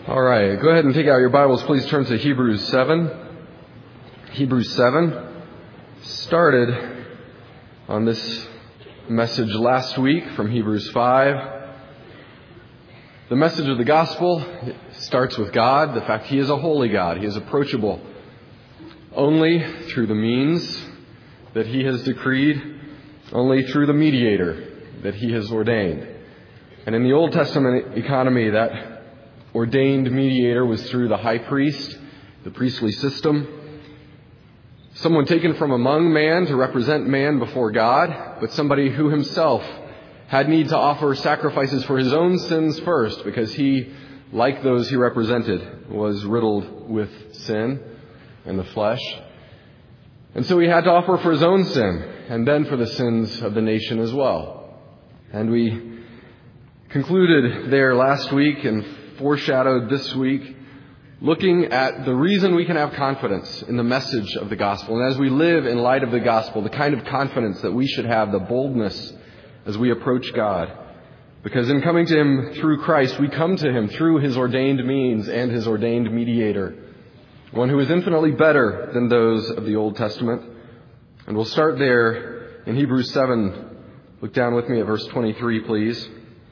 All right, go ahead and take out your Bibles. Please turn to Hebrews 7. Hebrews 7 started on this message last week from Hebrews 5. The message of the gospel starts with God, the fact He is a holy God. He is approachable only through the means that He has decreed, only through the mediator that He has ordained. And in the Old Testament economy, that ordained mediator was through the high priest, the priestly system. Someone taken from among man to represent man before God, but somebody who himself had need to offer sacrifices for his own sins first, because he, like those he represented, was riddled with sin and the flesh. And so he had to offer for his own sin, and then for the sins of the nation as well. And we concluded there last week and foreshadowed this week, looking at the reason we can have confidence in the message of the gospel. And as we live in light of the gospel, the kind of confidence that we should have, the boldness as we approach God. Because in coming to Him through Christ, we come to Him through His ordained means and His ordained mediator, one who is infinitely better than those of the Old Testament. And we'll start there in Hebrews 7. Look down with me at verse 23, please.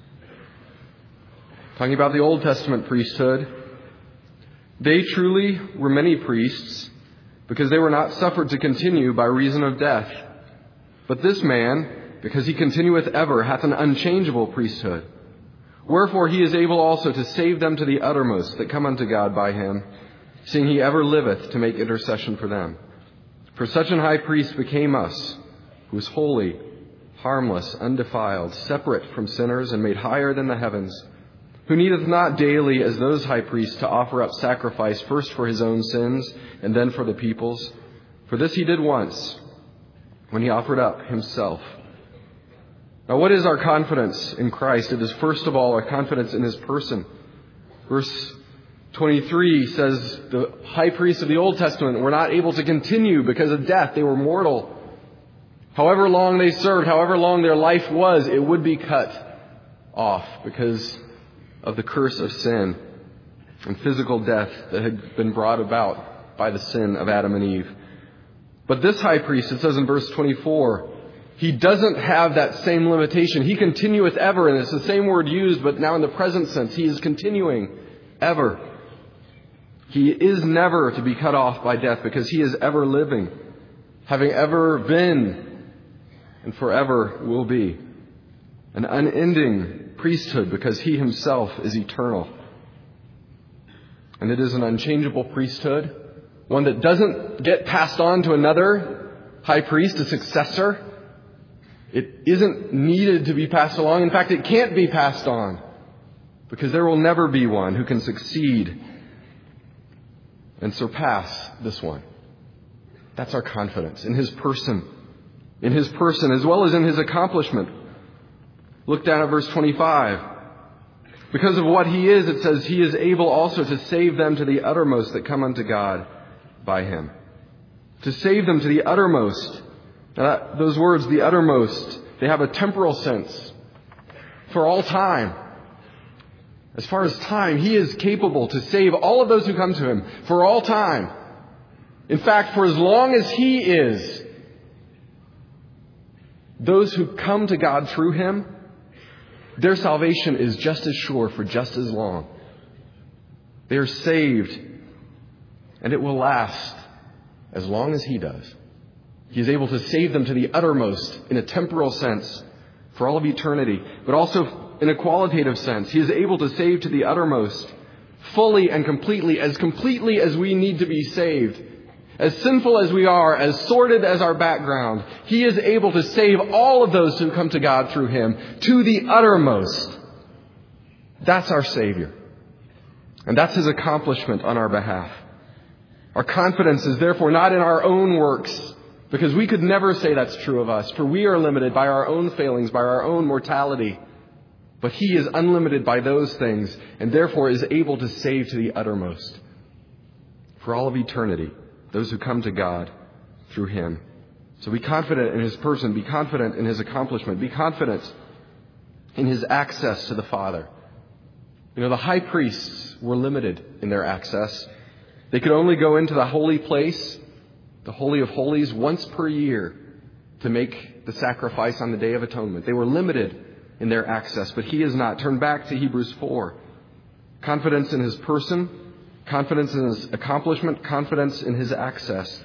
Talking about the Old Testament priesthood. They truly were many priests, because they were not suffered to continue by reason of death. But this man, because he continueth ever, hath an unchangeable priesthood. Wherefore he is able also to save them to the uttermost that come unto God by him, seeing he ever liveth to make intercession for them. For such an high priest became us, who is holy, harmless, undefiled, separate from sinners, and made higher than the heavens, who needeth not daily, as those high priests, to offer up sacrifice, first for his own sins, and then for the people's. For this he did once, when he offered up himself. Now, what is our confidence in Christ? It is first of all our confidence in His person. Verse 23 says the high priests of the Old Testament were not able to continue because of death. They were mortal. However long they served, however long their life was, it would be cut off because of the curse of sin and physical death that had been brought about by the sin of Adam and Eve. But this high priest, it says in verse 24, he doesn't have that same limitation. He continueth ever, and it's the same word used, but now in the present sense. He is continuing ever. He is never to be cut off by death, because He is ever living, having ever been and forever will be. An unending priesthood, because He Himself is eternal. And it is an unchangeable priesthood, one that doesn't get passed on to another high priest, a successor. It isn't needed to be passed along. In fact, it can't be passed on, because there will never be one who can succeed and surpass this one. That's our confidence in His person. In His person as well as in His accomplishment. Look down at verse 25. Because of what He is, it says, He is able also to save them to the uttermost that come unto God by Him. To save them to the uttermost. Now, those words, the uttermost, they have a temporal sense. For all time. As far as time, He is capable to save all of those who come to Him. For all time. In fact, for as long as He is, those who come to God through Him, their salvation is just as sure for just as long. They are saved, and it will last as long as He does. He is able to save them to the uttermost in a temporal sense for all of eternity, but also in a qualitative sense. He is able to save to the uttermost, fully and completely as we need to be saved. As sinful as we are, as sordid as our background, He is able to save all of those who come to God through Him to the uttermost. That's our Savior. And that's His accomplishment on our behalf. Our confidence is therefore not in our own works, because we could never say that's true of us, for we are limited by our own failings, by our own mortality. But He is unlimited by those things, and therefore is able to save to the uttermost for all of eternity. Those who come to God through Him. So be confident in His person. Be confident in His accomplishment. Be confident in His access to the Father. The high priests were limited in their access. They could only go into the holy place, the Holy of Holies, once per year to make the sacrifice on the Day of Atonement. They were limited in their access, but he is not. Turn back to Hebrews 4. Confidence in his person, confidence in his accomplishment, confidence in his access.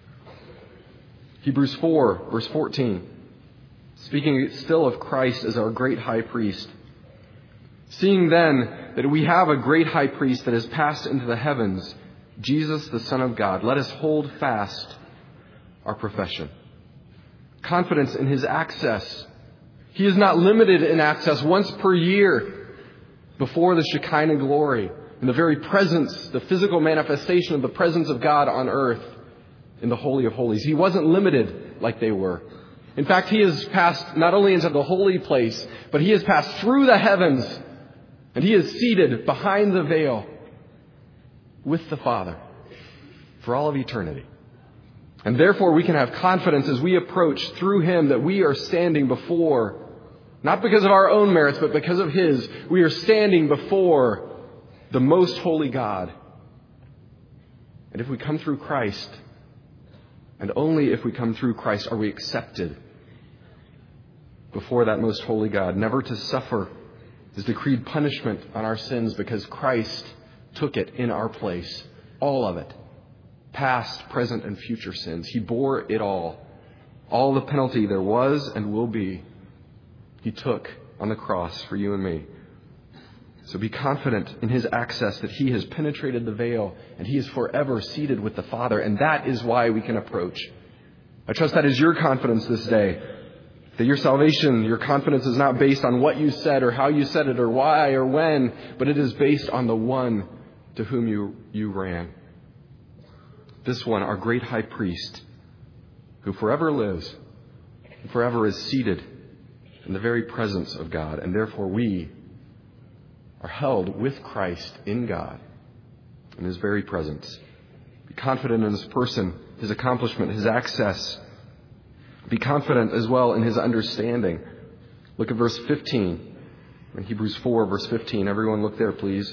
Hebrews 4, verse 14. Speaking still of Christ as our great high priest. Seeing then that we have a great high priest that has passed into the heavens, Jesus, the Son of God, let us hold fast our profession. Confidence in his access. He is not limited in access once per year before the Shekinah glory, in the very presence, the physical manifestation of the presence of God on earth in the Holy of Holies. He wasn't limited like they were. In fact, he has passed not only into the holy place, but he has passed through the heavens, and he is seated behind the veil with the Father for all of eternity. And therefore we can have confidence as we approach through him that we are standing before, not because of our own merits, but because of his, we are standing before the most holy God. And if we come through Christ, and only if we come through Christ, are we accepted before that most holy God, never to suffer his decreed punishment on our sins, because Christ took it in our place, all of it, past, present, and future sins. He bore it all the penalty there was and will be. He took on the cross for you and me. So be confident in his access, that he has penetrated the veil and he is forever seated with the Father. And that is why we can approach. I trust that is your confidence this day. That your salvation, your confidence is not based on what you said or how you said it or why or when, but it is based on the one to whom you ran. This one, our great high priest, who forever lives, and forever is seated in the very presence of God. And therefore we are held with Christ in God, in his very presence. Be confident in his person, his accomplishment, his access. Be confident as well in his understanding. Look at verse 15. In Hebrews 4, verse 15. Everyone look there, please.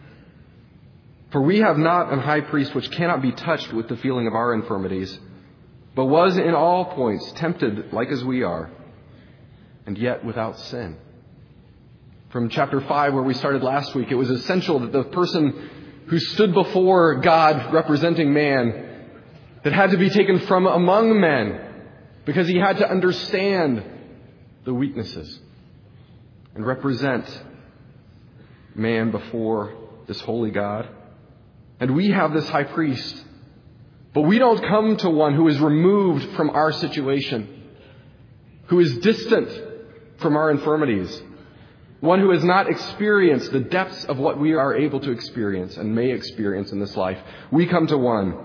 For we have not an high priest which cannot be touched with the feeling of our infirmities, but was in all points tempted like as we are, and yet without sin. From chapter 5, where we started last week, it was essential that the person who stood before God representing man, that had to be taken from among men, because he had to understand the weaknesses and represent man before this holy God. And we have this high priest, but we don't come to one who is removed from our situation, who is distant from our infirmities, one who has not experienced the depths of what we are able to experience and may experience in this life. We come to one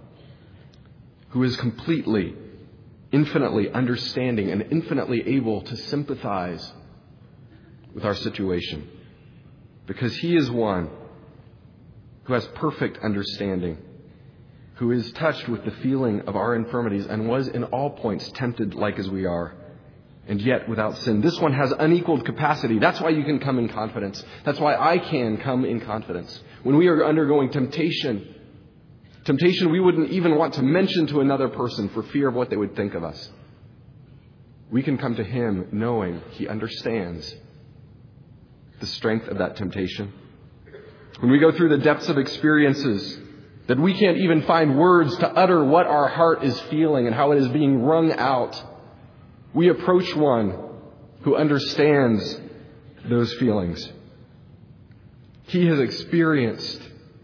who is completely, infinitely understanding and infinitely able to sympathize with our situation, because he is one who has perfect understanding, who is touched with the feeling of our infirmities and was in all points tempted like as we are, and yet without sin. This one has unequaled capacity. That's why you can come in confidence. That's why I can come in confidence. When we are undergoing temptation we wouldn't even want to mention to another person for fear of what they would think of us. We can come to him knowing he understands the strength of that temptation. When we go through the depths of experiences that we can't even find words to utter what our heart is feeling and how it is being wrung out, we approach one who understands those feelings. He has experienced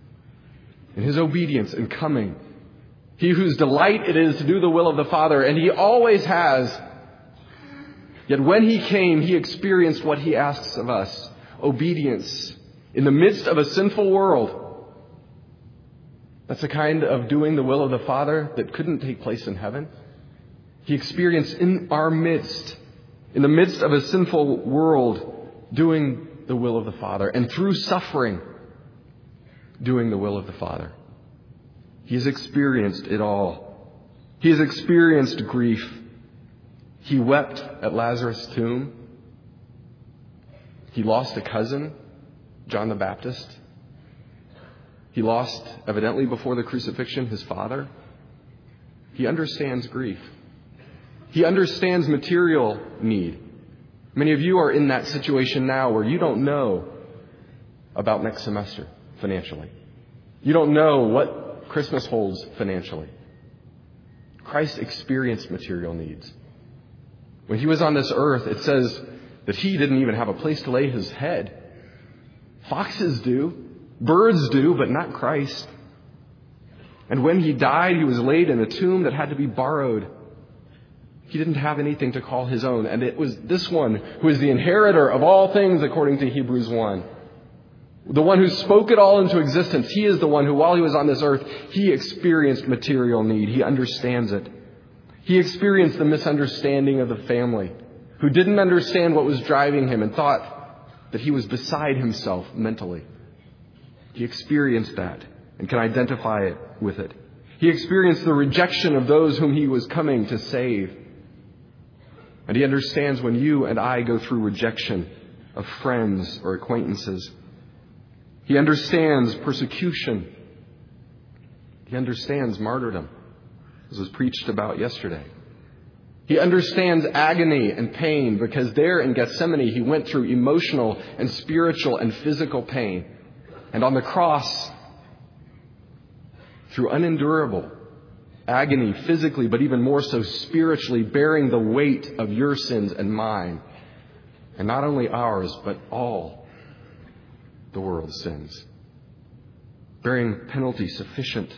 in his obedience in coming, he whose delight it is to do the will of the Father, and he always has. Yet when he came, he experienced what he asks of us, obedience in the midst of a sinful world. That's the kind of doing the will of the Father that couldn't take place in heaven. He experienced in our midst, in the midst of a sinful world, doing the will of the Father. And through suffering, doing the will of the Father. He has experienced it all. He has experienced grief. He wept at Lazarus' tomb. He lost a cousin John the Baptist. He lost, evidently before the crucifixion, his father. He understands grief. He understands material need. Many of you are in that situation now where you don't know about next semester financially. You don't know what Christmas holds financially. Christ experienced material needs. When he was on this earth, it says that he didn't even have a place to lay his head. Foxes do. Birds do, but not Christ. And when he died, he was laid in a tomb that had to be borrowed. He didn't have anything to call his own. And it was this one who is the inheritor of all things, according to Hebrews 1. The one who spoke it all into existence. He is the one who, while he was on this earth, he experienced material need. He understands it. He experienced the misunderstanding of the family, who didn't understand what was driving him and thought that he was beside himself mentally. He experienced that and can identify it with it. He experienced the rejection of those whom he was coming to save. And he understands when you and I go through rejection of friends or acquaintances. He understands persecution. He understands martyrdom, as was preached about yesterday. He understands agony and pain because there in Gethsemane he went through emotional and spiritual and physical pain. And on the cross, through unendurable agony physically, but even more so spiritually, bearing the weight of your sins and mine. And not only ours, but all the world's sins. Bearing penalty sufficient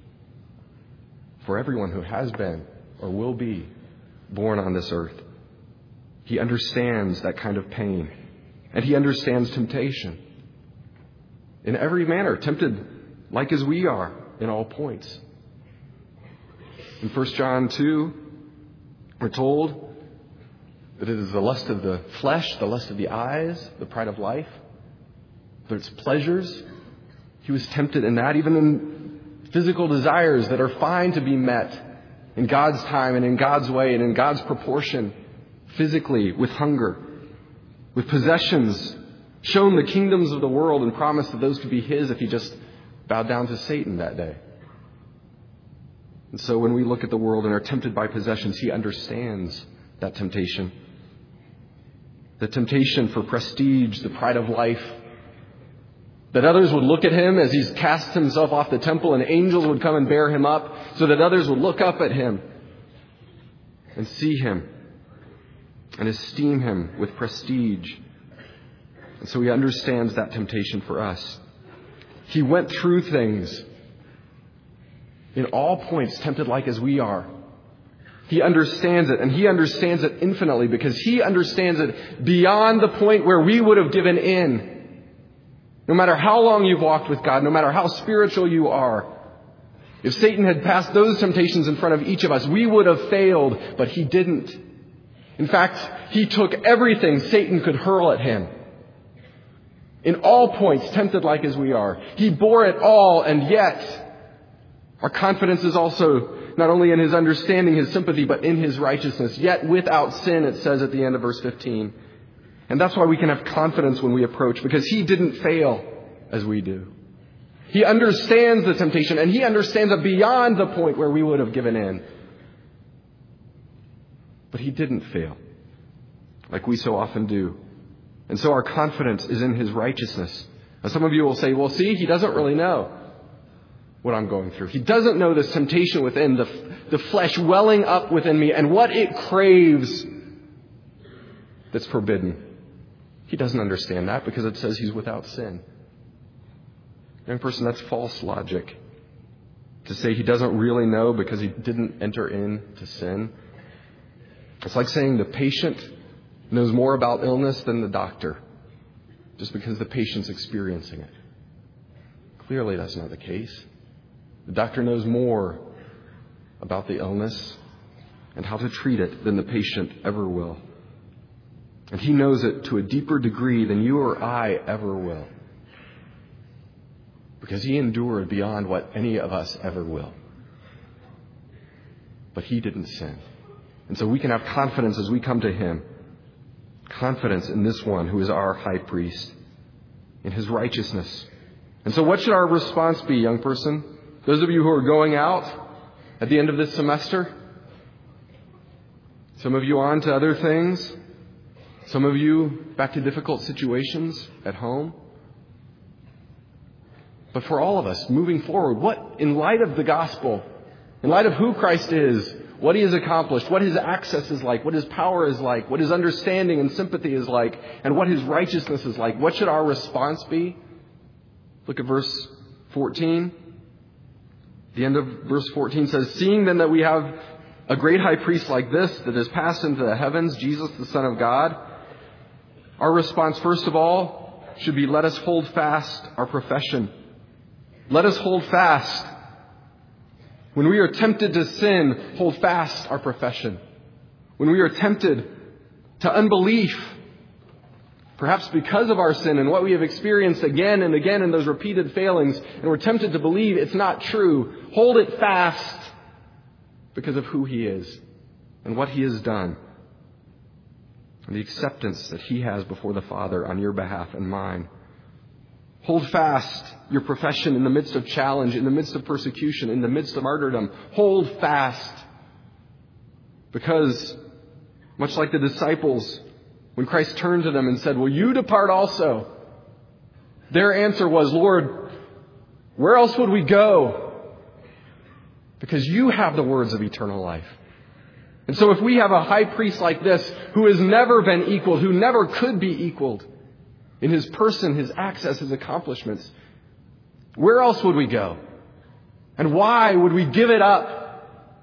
for everyone who has been or will be born on this earth. He understands that kind of pain. And he understands temptation. In every manner, tempted like as we are in all points. In 1 John 2, we're told that it is the lust of the flesh, the lust of the eyes, the pride of life. There's pleasures. He was tempted in that, even in physical desires that are fine to be met in God's time and in God's way and in God's proportion, physically, with hunger, with possessions, shown the kingdoms of the world and promised that those could be his if he just bowed down to Satan that day. And so when we look at the world and are tempted by possessions, he understands that temptation. The temptation for prestige, the pride of life. That others would look at him as he's cast himself off the temple and angels would come and bear him up so that others would look up at him and see him and esteem him with prestige. And so he understands that temptation for us. He went through things in all points, tempted like as we are. He understands it, and he understands it infinitely because he understands it beyond the point where we would have given in. No matter how long you've walked with God, no matter how spiritual you are, if Satan had passed those temptations in front of each of us, we would have failed, but he didn't. In fact, he took everything Satan could hurl at him. In all points, tempted like as we are. He bore it all, and yet our confidence is also not only in his understanding, his sympathy, but in his righteousness. Yet without sin, it says at the end of verse 15. And that's why we can have confidence when we approach, because he didn't fail as we do. He understands the temptation, and he understands it beyond the point where we would have given in. But he didn't fail, like we so often do. And so our confidence is in his righteousness. Now some of you will say, well, see, he doesn't really know what I'm going through. He doesn't know this temptation within, the flesh welling up within me and what it craves that's forbidden. He doesn't understand that because it says he's without sin. Young person, that's false logic. To say he doesn't really know because he didn't enter into sin. It's like saying the patient knows more about illness than the doctor, just because the patient's experiencing it. Clearly, that's not the case. The doctor knows more about the illness and how to treat it than the patient ever will. And he knows it to a deeper degree than you or I ever will. Because he endured beyond what any of us ever will. But he didn't sin. And so we can have confidence as we come to him. Confidence in this one who is our high priest. in His righteousness. And so what should our response be, young person? Those of you who are going out at the end of this semester, some of you on to other things, some of you back to difficult situations at home. But for all of us, moving forward, what, in light of the gospel, in light of who Christ is, what He has accomplished, what His access is like, what His power is like, what His understanding and sympathy is like, and what His righteousness is like, what should our response be? Look at verse 14. The end of verse 14 says, "Seeing then that we have a great high priest like this that has passed into the heavens, Jesus the Son of God," our response, first of all, should be, let us hold fast our profession. Let us hold fast. When we are tempted to sin, hold fast our profession. When we are tempted to unbelief, perhaps because of our sin and what we have experienced again and again in those repeated failings, and we're tempted to believe it's not true, hold it fast because of who He is and what He has done and the acceptance that He has before the Father on your behalf and mine. Hold fast your profession in the midst of challenge, in the midst of persecution, in the midst of martyrdom. Hold fast. Because, much like the disciples, when Christ turned to them and said, "Will you depart also?" their answer was, "Lord, where else would we go? Because you have the words of eternal life." And so if we have a high priest like this, who has never been equaled, who never could be equaled, in His person, His access, His accomplishments, where else would we go? And why would we give it up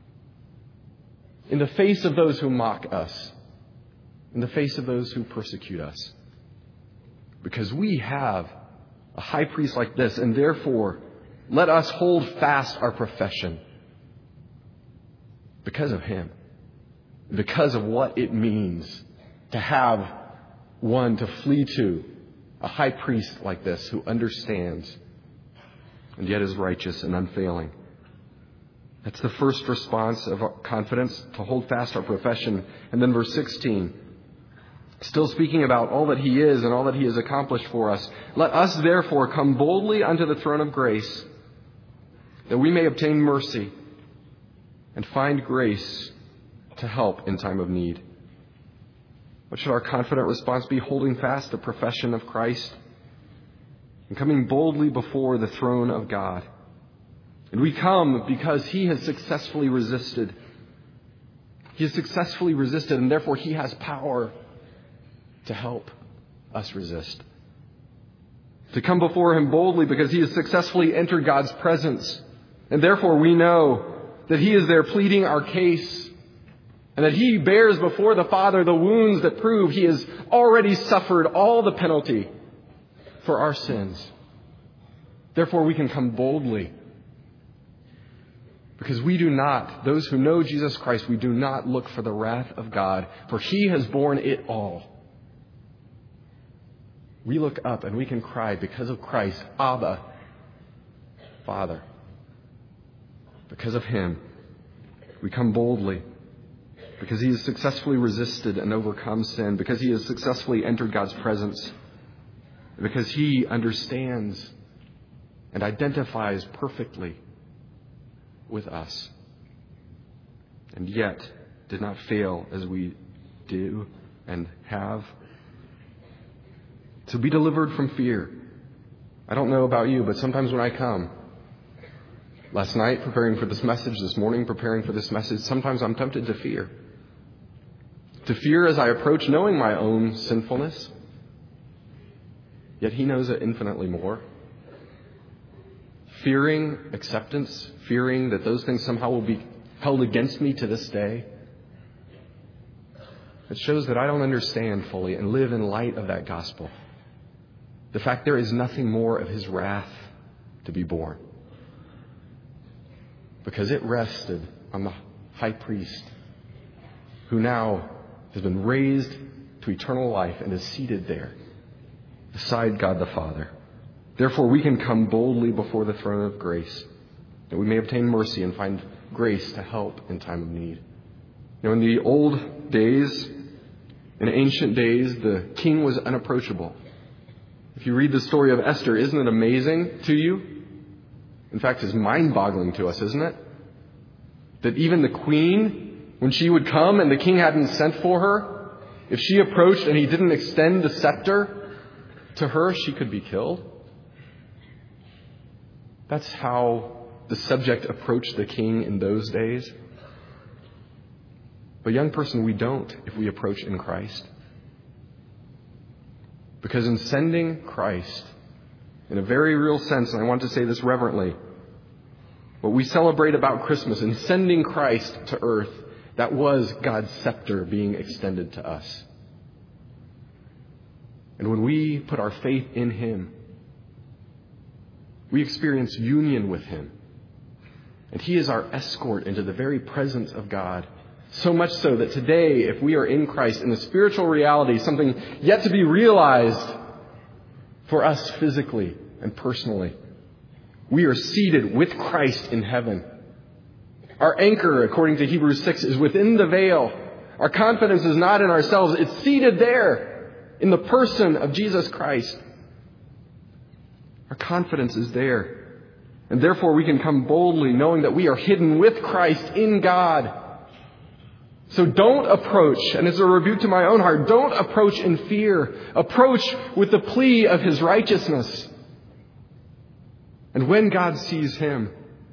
in the face of those who mock us, in the face of those who persecute us? Because we have a high priest like this, and therefore, let us hold fast our profession because of Him, because of what it means to have one to flee to, a high priest like this who understands and yet is righteous and unfailing. That's the first response of our confidence, to hold fast our profession. And then verse 16, still speaking about all that He is and all that He has accomplished for us. "Let us therefore come boldly unto the throne of grace, that we may obtain mercy and find grace to help in time of need." What should our confident response be? Holding fast the profession of Christ and coming boldly before the throne of God. And we come because He has successfully resisted. He has successfully resisted, and therefore He has power to help us resist. To come before Him boldly because He has successfully entered God's presence. And therefore we know that He is there pleading our case, and that He bears before the Father the wounds that prove He has already suffered all the penalty for our sins. Therefore we can come boldly. Because we do not, those who know Jesus Christ, we do not look for the wrath of God, for He has borne it all. We look up and we can cry because of Christ, Abba, Father. Because of Him, we come boldly. Because He has successfully resisted and overcome sin. Because He has successfully entered God's presence. Because He understands and identifies perfectly with us. And yet did not fail as we do and have. To be delivered from fear. I don't know about you, but sometimes when I come, last night preparing for this message, this morning preparing for this message, sometimes I'm tempted to fear. To fear as I approach knowing my own sinfulness. Yet He knows it infinitely more. Fearing acceptance, fearing that those things somehow will be held against me to this day. It shows that I don't understand fully and live in light of that gospel. The fact there is nothing more of His wrath to be borne. Because it rested on the high priest who now has been raised to eternal life and is seated there beside God the Father. Therefore, we can come boldly before the throne of grace, that we may obtain mercy and find grace to help in time of need. In the old days, in ancient days, the king was unapproachable. If you read the story of Esther, isn't it amazing to you? In fact, it's mind-boggling to us, isn't it? That even the queen, when she would come and the king hadn't sent for her, if she approached and he didn't extend the scepter to her, she could be killed. That's how the subject approached the king in those days. But young person, we don't if we approach in Christ. Because in sending Christ, in a very real sense, and I want to say this reverently, what we celebrate about Christmas, in sending Christ to earth, that was God's scepter being extended to us. And when we put our faith in Him, we experience union with Him. And He is our escort into the very presence of God. So much so that today, if we are in Christ, in the spiritual reality, something yet to be realized for us physically and personally, we are seated with Christ in heaven. Our anchor, according to Hebrews 6, is within the veil. Our confidence is not in ourselves. It's seated there in the person of Jesus Christ. Our confidence is there. And therefore we can come boldly knowing that we are hidden with Christ in God. So don't approach, and it's a rebuke to my own heart, don't approach in fear. Approach with the plea of His righteousness. And when God sees Him,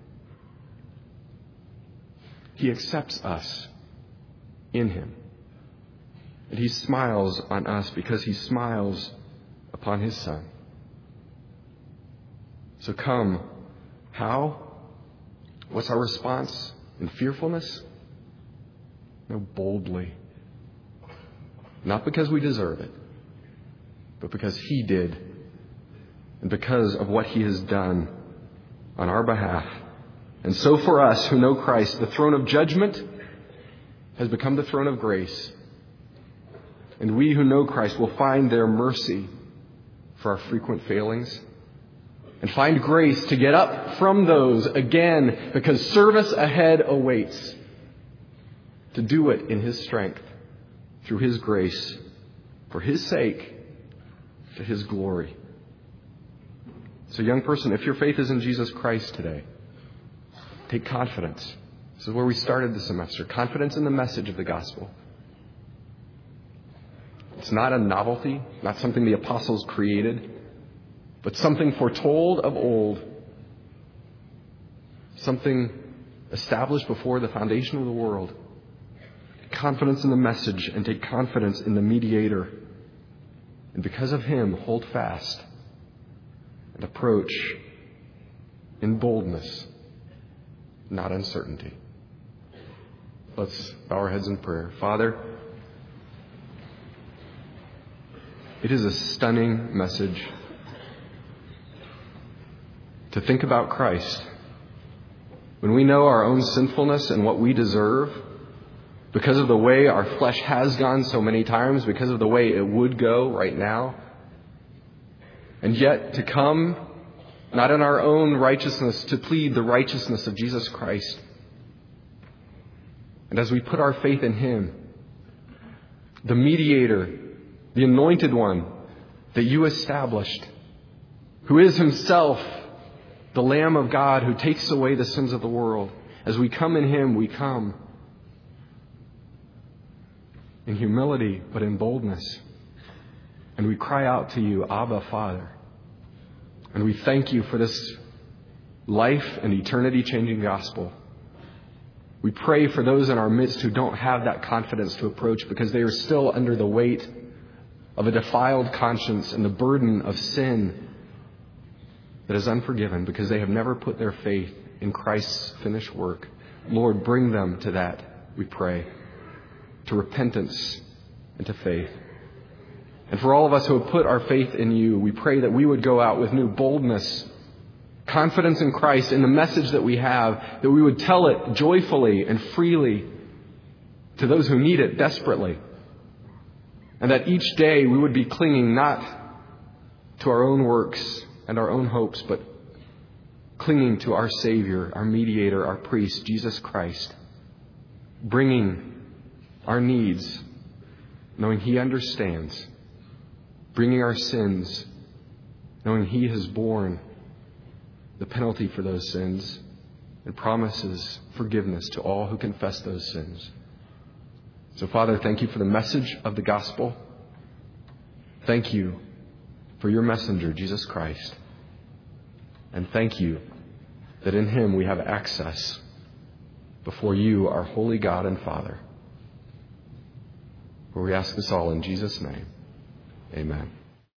He accepts us in Him. And He smiles on us because He smiles upon His Son. So come. How? What's our response? In fearfulness? No, boldly. Not because we deserve it, but because He did. And because of what He has done on our behalf. And so for us who know Christ, the throne of judgment has become the throne of grace. And we who know Christ will find there mercy for our frequent failings. And find grace to get up from those again, because service ahead awaits. To do it in His strength, through His grace, for His sake, to His glory. So young person, if your faith is in Jesus Christ today, take confidence. This is where we started the semester. Confidence in the message of the gospel. It's not a novelty, not something the apostles created, but something foretold of old. Something established before the foundation of the world. Confidence in the message and take confidence in the mediator. And because of Him, hold fast and approach in boldness, not uncertainty. Let's bow our heads in prayer. Father, it is a stunning message to think about Christ when we know our own sinfulness and what we deserve. Because of the way our flesh has gone so many times, because of the way it would go right now. And yet to come, not in our own righteousness, to plead the righteousness of Jesus Christ. And as we put our faith in Him, the mediator, the anointed one that You established, who is Himself the Lamb of God who takes away the sins of the world. As we come in Him, we come in humility, but in boldness. And we cry out to You, Abba, Father. And we thank You for this life and eternity-changing gospel. We pray for those in our midst who don't have that confidence to approach because they are still under the weight of a defiled conscience and the burden of sin that is unforgiven because they have never put their faith in Christ's finished work. Lord, bring them to that, we pray. To repentance and to faith. And for all of us who have put our faith in You, we pray that we would go out with new boldness, confidence in Christ, in the message that we have, that we would tell it joyfully and freely to those who need it desperately. And that each day we would be clinging not to our own works and our own hopes, but clinging to our Savior, our mediator, our priest, Jesus Christ, bringing our needs, knowing He understands, bringing our sins knowing He has borne the penalty for those sins and promises forgiveness to all who confess those sins. So, Father, thank you for the message of the gospel. Thank you for your messenger, Jesus Christ. And thank you that in Him we have access before you, our holy God and Father. For we ask this all in Jesus' name. Amen.